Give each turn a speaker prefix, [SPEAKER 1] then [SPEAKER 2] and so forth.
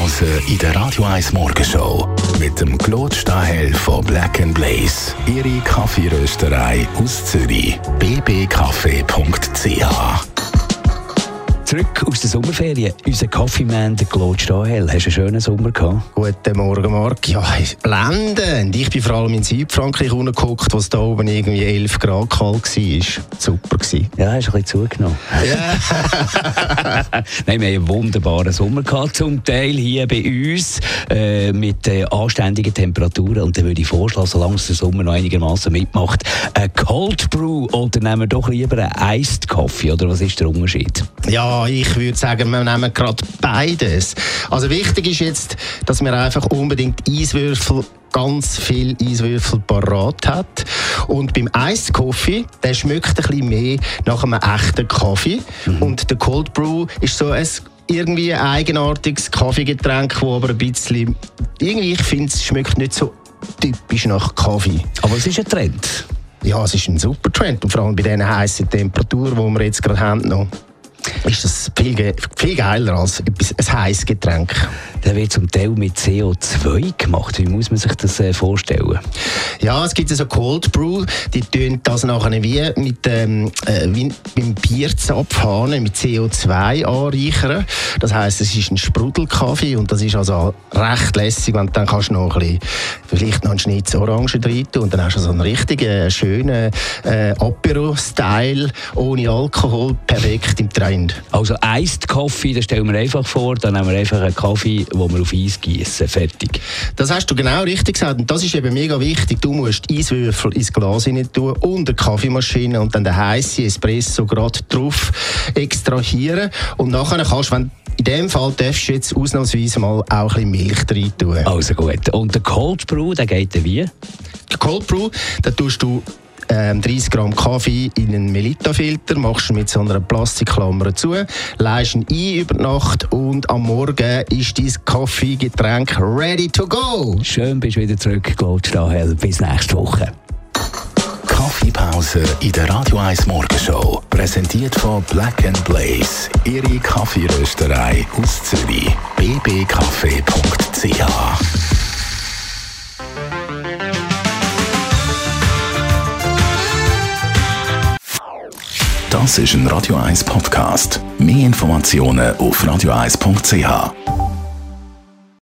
[SPEAKER 1] Kaffeepause in der Radio 1 Morgenshow mit dem Claude Stahel von Black & Blaze. Ihre Kaffeerösterei aus Zürich. bbkaffee.ch.
[SPEAKER 2] Zurück aus der Sommerferien. Unser Kaffeemann, der Claude Stahel. Hast du einen schönen Sommer gehabt?
[SPEAKER 3] Guten Morgen, Marc. Ja, blendend. Ich bin vor allem in Südfrankreich rumgeguckt, wo es da oben irgendwie 11 Grad kalt war. Super gewesen.
[SPEAKER 2] Ja, hast du ein bisschen zugenommen.
[SPEAKER 3] Ja.
[SPEAKER 2] Nein, wir haben einen wunderbaren Sommer gehabt, zum Teil hier bei uns, mit anständigen Temperaturen. Und dann würde ich vorschlagen, solange es der Sommer noch einigermaßen mitmacht, ein Cold Brew oder nehmen wir doch lieber einen Iced Coffee? Oder was ist der Unterschied?
[SPEAKER 3] Ja, ich würde sagen, wir nehmen gerade beides. Also wichtig ist jetzt, dass man einfach unbedingt ganz viel Eiswürfel parat hat. Und beim Iced Coffee, der schmeckt ein bisschen mehr nach einem echten Kaffee. Und der Cold Brew ist so ein irgendwie eigenartiges Kaffeegetränk, das aber ein bisschen, irgendwie, ich finde, es schmeckt nicht so typisch nach Kaffee.
[SPEAKER 2] Aber es ist ein Trend.
[SPEAKER 3] Ja, es ist ein super Trend. Und vor allem bei diesen heißen Temperaturen, die wir jetzt gerade haben, noch, ist das viel geiler als ein heißes Getränk.
[SPEAKER 2] Der wird zum Teil mit CO2 gemacht. Wie muss man sich das vorstellen?
[SPEAKER 3] Ja, es gibt so Cold Brew, die tun das nachher wie beim Bierzapfen mit CO2 anreichern. Das heisst, es ist ein Sprudelkaffee und das ist also recht lässig, wenn du dann kannst noch vielleicht noch einen Schnitz Orangen rein tun und dann hast du so einen richtigen, schönen Apero-Style, ohne Alkohol, perfekt im Trend.
[SPEAKER 2] Also Iced Coffee, das stellen wir einfach vor, dann nehmen wir einfach einen Kaffee, den wir auf Eis gießen. Fertig.
[SPEAKER 3] Das hast du genau richtig gesagt und das ist eben mega wichtig. Du musst Eiswürfel ins Glas rein tun und eine Kaffeemaschine und dann den heißen Espresso gerade drauf extrahieren und nachher kannst du, in dem Fall darfst du jetzt ausnahmsweise mal auch ein bisschen Milch rein tun.
[SPEAKER 2] Also gut. Und der Cold Brew, der geht dann wie?
[SPEAKER 3] Der Cold Brew, da tust du 30 Gramm Kaffee in einen Melita-Filter, machst ihn mit so einer Plastikklammer zu, leihst ihn ein über die Nacht und am Morgen ist dein Kaffeegetränk ready to go.
[SPEAKER 2] Schön, bist du wieder zurück, Claude Stahel. Bis nächste Woche.
[SPEAKER 1] Kaffeepause in der Radio 1 Morgenshow. Präsentiert von Black & Blaze. Ihre Kaffeerösterei aus Zürich. bbkaffee.ch. Das ist ein Radio 1 Podcast. Mehr Informationen auf radio1.ch.